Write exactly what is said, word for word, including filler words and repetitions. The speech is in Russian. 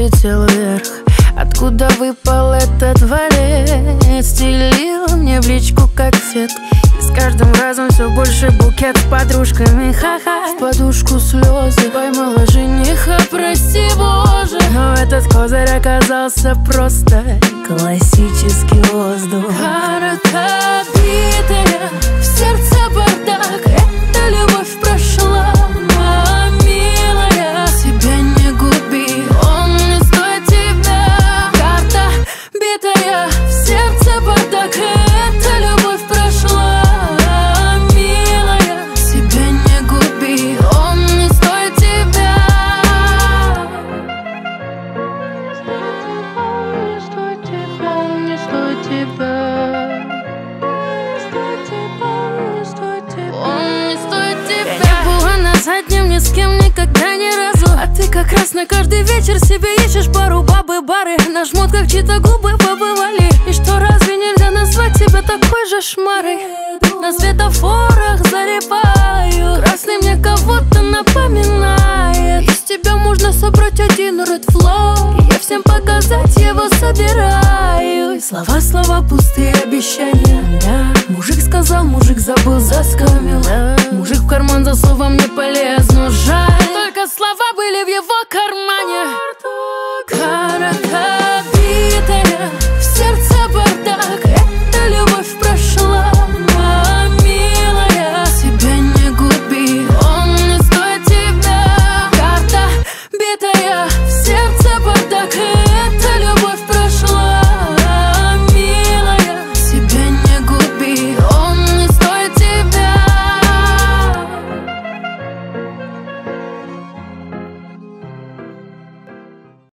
взлетел вверх. Откуда выпал этот дворец? Стелил мне в личку как цвет. И с каждым разом все больше букет с подружками, ха-ха. В подушку слезы, поймала жениха, прости Боже. Но этот козырь оказался просто классический воздух. Карта битая, в сердце бардак. Эта любовь прошла, моя милая. Себя не губи, он не стоит тебя. Карта битая, в сердце бардак. Эта любовь прошла, милая. Себя не губи, он не стоит тебя. Не стоит тебя, не стоит тебя. Он не стоит тебя. Я не была на заднем ни с кем никогда ни разу. А ты как раз на каждый вечер себе ищешь пару бабы-бары. На жмут как чьи-то губы побывали. И что, разве нельзя назвать тебя такой же шмарой? На светофорах залипаю. Красный мне кого-то напоминает. Из тебя можно собрать один Red Flow. И я всем показать его собираюсь. Слова, слова, пустые обещания, да. Мужик сказал, мужик забыл, заскамил, да. Мужик в карман за словом не полез, но жаль. Только слова были в его кармане.